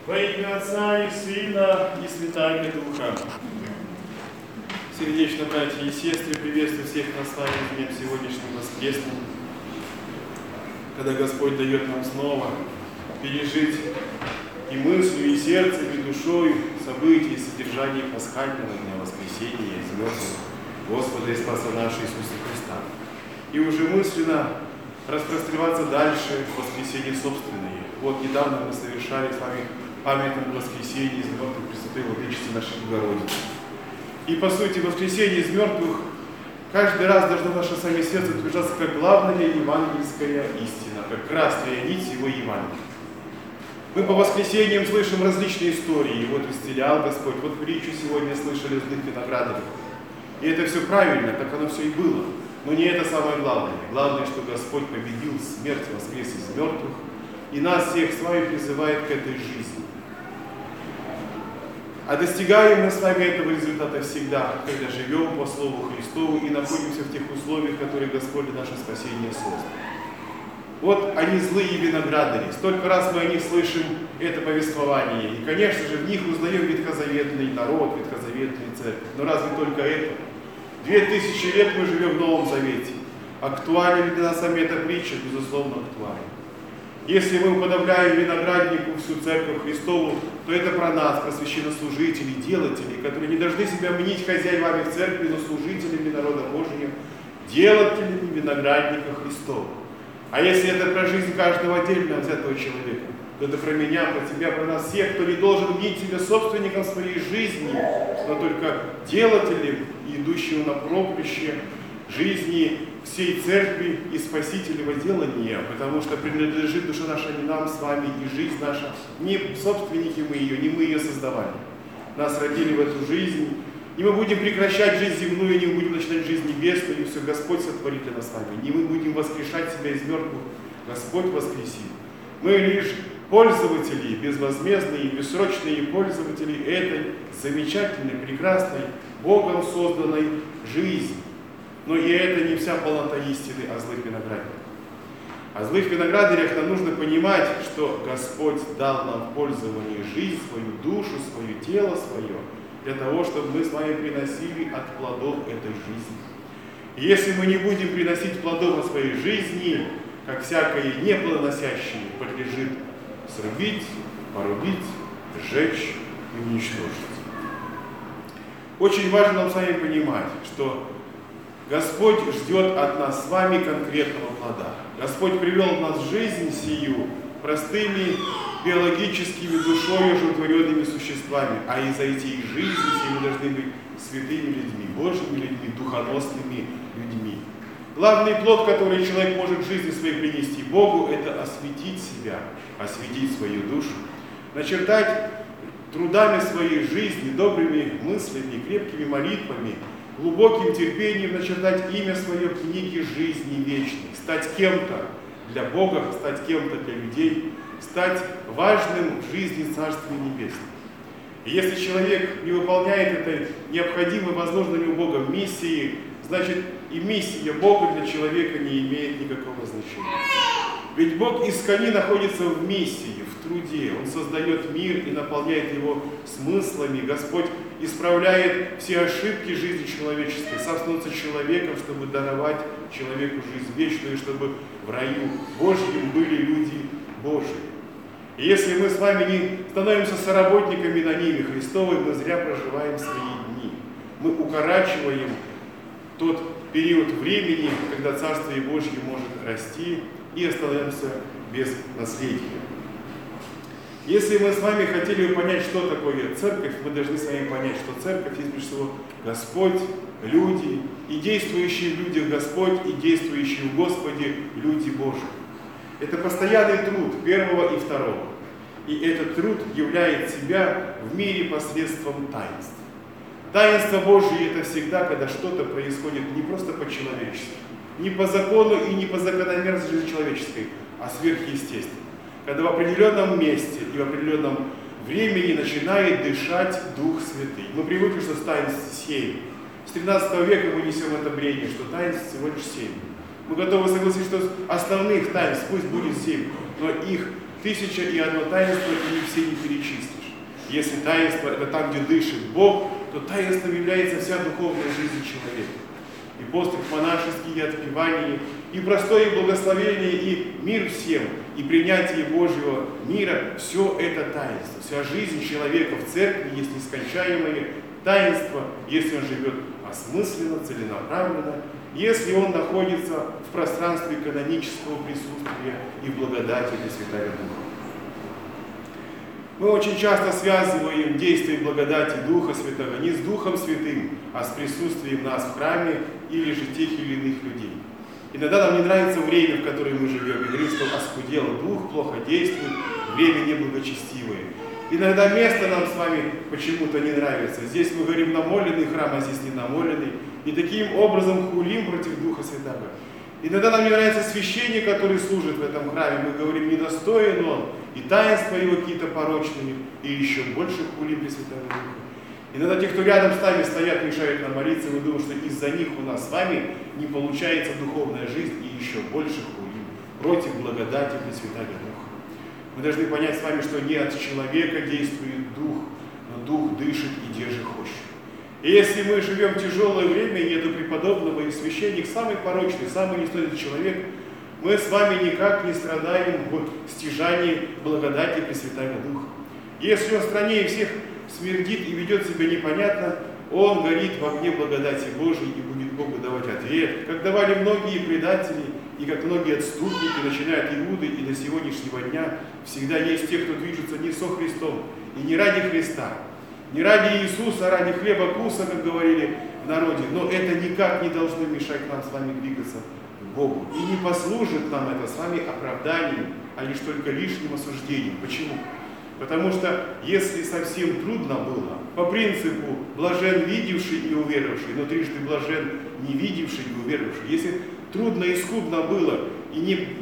Во имя Отца и Сына и Святаго Духа. Сердечно, братья и сестры, приветствую всех нас с вами в днем сегодняшнем воскресным, когда Господь дает нам снова пережить и мыслью, и сердцем, и душой события и содержание пасхального дня воскресения из мертвых Господа и Спаса нашего Иисуса Христа. И уже мысленно распространяться дальше в воскресенье собственное. Вот недавно мы совершали с вами памятное воскресенье из мертвых Пресвятой Владычицы нашей Богородицы. И по сути воскресенье из мертвых каждый раз должно наше с вами сердце утверждаться как главная евангельская истина, как красная нить его Евангелия. Мы по воскресеньям слышим различные истории. Вот исцелял Господь, вот притчу сегодня слышали злых виноградарей. И это все правильно, так оно все и было. Но не это самое главное. Главное, что Господь победил смерть, воскрес из мертвых, и нас всех с вами призывает к этой жизни. А достигаем мы с вами этого результата всегда, когда живем по Слову Христову и находимся в тех условиях, которые Господь для нашего спасения создал. Вот они злые виноградари. Столько раз мы о них слышим это повествование. И, конечно же, в них узнаем ветхозаветный народ, ветхозаветную церковь. Но разве только это? 2000 лет мы живем в Новом Завете. Актуальна ли для нас сами эта притча? Безусловно, актуальна. Если мы уподобляем винограднику всю церковь Христову, то это про нас, про священнослужителей, делателей, которые не должны себя мнить хозяевами в церкви, но служителями народа Божьего, делателями виноградника Христова. А если это про жизнь каждого отдельно взятого человека, то это про меня, про тебя, про нас всех, кто не должен мнить себя собственником своей жизни, но только делателем и идущим на поприще жизни всей церкви и спасителевого делания, потому что принадлежит душа наша не нам с вами, и жизнь наша, не собственники мы ее, не мы ее создавали. Нас родили в эту жизнь, и мы будем прекращать жизнь земную, не будем начинать жизнь небесную, и все Господь сотворит для нас с вами. Не мы будем воскрешать себя из мертвых, Господь воскресит. Мы лишь пользователи, безвозмездные, бессрочные пользователи этой замечательной, прекрасной, Богом созданной жизни. Но и это не вся полнота истины о злых виноградарях. О злых виноградарях нам нужно понимать, что Господь дал нам в пользование жизнь, свою душу, свое тело свое, для того, чтобы мы с вами приносили от плодов этой жизни. И если мы не будем приносить плодов от своей жизни, как всякое неплодоносящее подлежит срубить, порубить, сжечь и уничтожить. Очень важно нам с вами понимать, что Господь ждет от нас с вами конкретного плода. Господь привел в нас жизнь сию простыми биологическими душою животворенными существами, а из этих жизней все мы должны быть святыми людьми, Божьими людьми, духоносными людьми. Главный плод, который человек может в жизни своей принести Богу, это осветить себя, осветить свою душу, начертать трудами своей жизни, добрыми мыслями, крепкими молитвами, глубоким терпением начертать имя свое в книге жизни вечной, стать кем-то для Бога, стать кем-то для людей, стать важным в жизни Царствия Небесного. И если человек не выполняет этой необходимой, возложенной у Бога миссии, значит и миссия Бога для человека не имеет никакого значения. Ведь Бог искони находится в миссии, в труде. Он создает мир и наполняет его смыслами. Господь исправляет все ошибки жизни человеческой, сам становится человеком, чтобы даровать человеку жизнь вечную, чтобы в раю Божьем были люди Божьи. И если мы с вами не становимся соработниками на ниве Христовой, мы зря проживаем свои дни. Мы укорачиваем тот период времени, когда Царствие Божье может расти, и остаемся без наследия. Если мы с вами хотели бы понять, что такое церковь, мы должны с вами понять, что церковь есть прежде всего Господь, люди, и действующие в людях Господь, и действующие в Господе люди Божии. Это постоянный труд первого и второго. И этот труд являет себя в мире посредством таинств. Таинство Божие – это всегда, когда что-то происходит не просто по-человечески, не по закону и не по закономерности жизни человеческой, а сверхъестественно. Когда в определенном месте и в определенном времени начинает дышать Дух Святый. Мы привыкли, что таинств 7. С 13 века мы несем это бремя, что таинств всего лишь 7. Мы готовы согласиться, что основных таинств пусть будет 7, но их 1001 таинство, и все не перечислить. Если таинство – это там, где дышит Бог, то таинством является вся духовная жизнь человека. И постриг монашеский, и отпевание, и простое благословение, и мир всем, и принятие Божьего мира – все это таинство. Вся жизнь человека в церкви есть нескончаемое таинство, если он живет осмысленно, целенаправленно, если он находится в пространстве канонического присутствия и в благодати Пресвятая Духа. Мы очень часто связываем действие благодати Духа Святого не с Духом Святым, а с присутствием нас в храме или же тех или иных людей. Иногда нам не нравится время, в которое мы живем, и говорим, что оскудел Дух, плохо действует, время неблагочестивое. Иногда место нам с вами почему-то не нравится. Здесь мы говорим намоленный храм, а здесь не намоленный. И таким образом хулим против Духа Святого. Иногда нам не нравится священник, который служит в этом храме. Мы говорим, недостоин он, и таинства его какие-то порочные, и еще больше хулим Пресвятого Духа. Иногда те, кто рядом с нами стоят, мешают нам молиться, мы думаем, что из-за них у нас с вами не получается духовная жизнь, и еще больше хулим против благодати Пресвятого Духа. Мы должны понять с вами, что не от человека действует Дух, но Дух дышит и держит хочет. И если мы живем в тяжелое время, и нету преподобного, и священник самый порочный, самый недостойный человек, мы с вами никак не страдаем в стяжании благодати Пресвятого Духа. Если он страннее всех смердит и ведет себя непонятно, он горит в огне благодати Божией и будет Богу давать ответ, как давали многие предатели, и как многие отступники, начиная от Иуды и до сегодняшнего дня, всегда есть те, кто движется не со Христом и не ради Христа, не ради Иисуса, а ради хлеба куса, как говорили в народе. Но это никак не должно мешать нам с вами двигаться к Богу. И не послужит нам это с вами оправданием, а лишь только лишним осуждением. Почему? Потому что если совсем трудно было, по принципу блажен видевший и уверовавший, но трижды блажен не видевший и уверовавший, если трудно и скудно было, и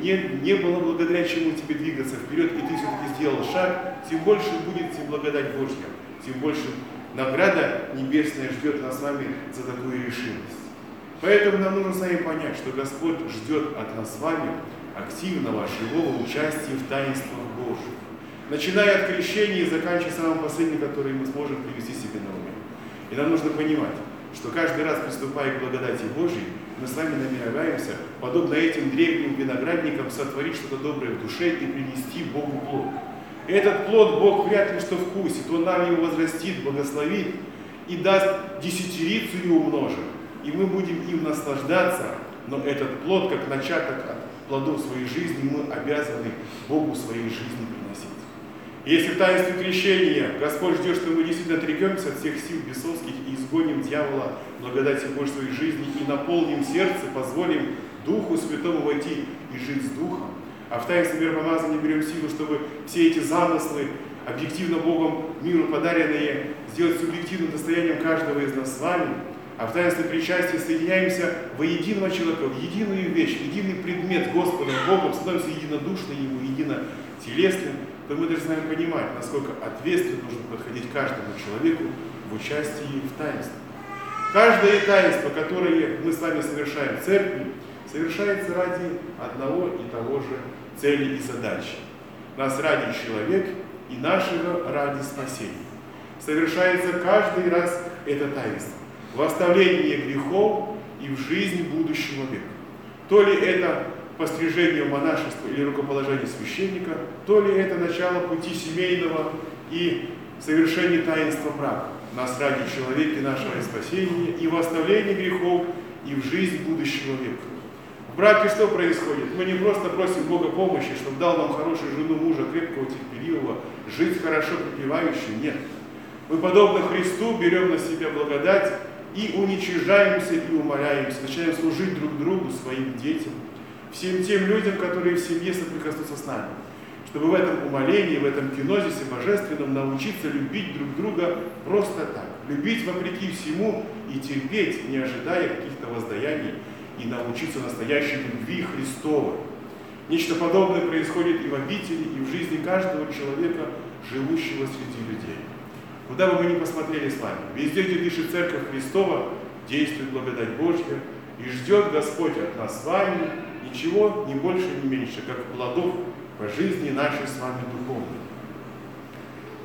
не было благодаря чему тебе двигаться вперед, и ты все-таки сделал шаг, тем больше будет тебе благодать Божья, тем больше награда небесная ждет нас с вами за такую решимость. Поэтому нам нужно с вами понять, что Господь ждет от нас с вами активного, живого участия в таинствах Божьих. Начиная от крещения и заканчивая самым последним, который мы сможем привести себе на уме. И нам нужно понимать, что каждый раз, приступая к благодати Божьей, мы с вами намереваемся, подобно этим древним виноградникам, сотворить что-то доброе в душе и принести Богу плод. И этот плод Бог вряд ли что вкусит, Он нам его возрастит, благословит и даст десятирицу и умножит. И мы будем им наслаждаться, но этот плод, как начаток от плодов своей жизни, мы обязаны Богу своей жизни приносить. Если в таинстве крещения Господь ждет, что мы действительно отрекемся от всех сил бесовских и изгоним дьявола благодати Божьей своей жизни и наполним сердце, позволим Духу Святому войти и жить с Духом, а в таинстве миропомазания берем силу, чтобы все эти замыслы, объективно Богом миру подаренные, сделать субъективным достоянием каждого из нас с вами, а в таинстве причастия соединяемся во единого человека, в единую вещь, в единый предмет Господом Богом, становимся единодушны Ему, единотелесным, то мы должны с вами понимать, насколько ответственно нужно подходить каждому человеку в участии в таинстве. Каждое таинство, которое мы с вами совершаем в церкви, совершается ради одного и того же цели и задачи. Нас ради человек и нашего ради спасения. Совершается каждый раз это таинство в оставлении грехов и в жизнь будущего века. То ли это пострижение монашества или рукоположение священника, то ли это начало пути семейного и совершение таинства брака. Нас ради человека и нашего спасения и в оставлении грехов и в жизнь будущего века. В браке что происходит? Мы не просто просим Бога помощи, чтобы дал нам хорошую жену, мужа, крепкого, терпеливого, жить хорошо припевающим. Нет. Мы, подобно Христу, берем на себя благодать и уничижаемся и умоляемся, начинаем служить друг другу, своим детям, всем тем людям, которые в семье соприкоснутся с нами, чтобы в этом умолении, в этом кинозисе божественном научиться любить друг друга просто так, любить вопреки всему и терпеть, не ожидая каких-то воздаяний, и научиться настоящей любви Христовой. Нечто подобное происходит и в обители, и в жизни каждого человека, живущего среди людей. Куда бы мы ни посмотрели с вами, везде, где дышит Церковь Христова, действует благодать Божья, и ждет Господь от нас с вами ничего, ни больше, ни меньше, как плодов по жизни нашей с вами духовной.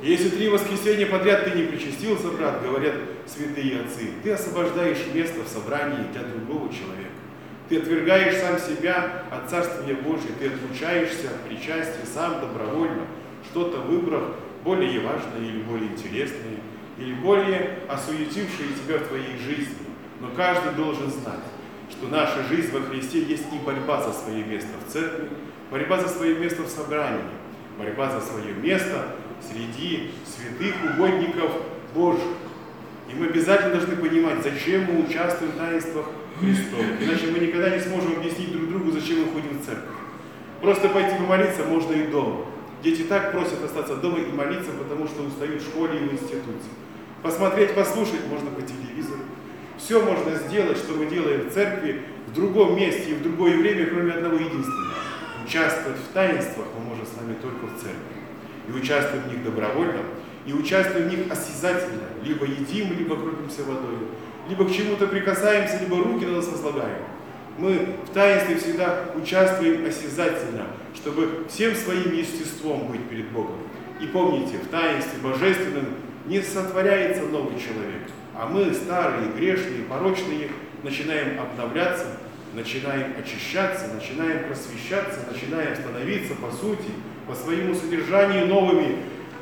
И если 3 воскресенья подряд ты не причастился, брат, говорят святые отцы, ты освобождаешь место в собрании для другого человека. Ты отвергаешь сам себя от Царствия Божия, ты отлучаешься от причастия сам добровольно, что-то выбрав более важное или более интересное, или более осуетившее тебя в твоей жизни. Но каждый должен знать, что наша жизнь во Христе есть и борьба за свое место в церкви, борьба за свое место в собрании, борьба за свое место среди святых угодников Божьих. И мы обязательно должны понимать, зачем мы участвуем в таинствах Христовых. Иначе мы никогда не сможем объяснить друг другу, зачем мы ходим в церковь. Просто пойти помолиться можно и дома. Дети так просят остаться дома и молиться, потому что устают в школе и в институте. Посмотреть, послушать можно по телевизору. Все можно сделать, что мы делаем в церкви, в другом месте и в другое время, кроме одного единственного. Участвовать в таинствах мы можем с вами только в церкви. И участвуем в них добровольно, и участвуем в них осязательно. Либо едим, либо кропимся водой, либо к чему-то прикасаемся, либо руки на нас возлагаем. Мы в таинстве всегда участвуем осязательно, чтобы всем своим естеством быть перед Богом. И помните, в таинстве божественном не сотворяется новый человек, а мы, старые, грешные, порочные, начинаем обновляться, начинаем очищаться, начинаем просвещаться, начинаем становиться по сути, по своему содержанию новыми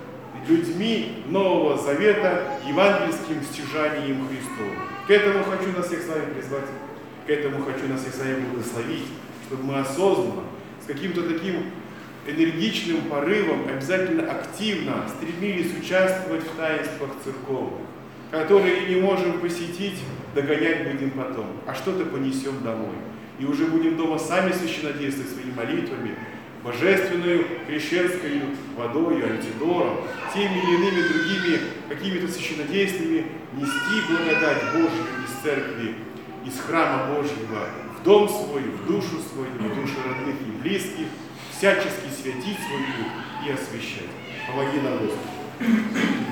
людьми Нового Завета, евангельским стяжанием Христовым. К этому хочу нас всех с вами призвать, к этому хочу нас всех с вами благословить, чтобы мы осознанно, с каким-то таким энергичным порывом, обязательно активно стремились участвовать в таинствах церковных, которые не можем посетить, догонять будем потом, а что-то понесем домой. И уже будем дома сами священнодействовать своими молитвами, божественную, крещенскую водою, антидором, теми или иными другими какими-то священнодействиями нести благодать Божью из церкви, из храма Божьего в дом свой, в душу свою, в души родных и близких, всячески святить свой дух и освящать. Помоги нам, Господи.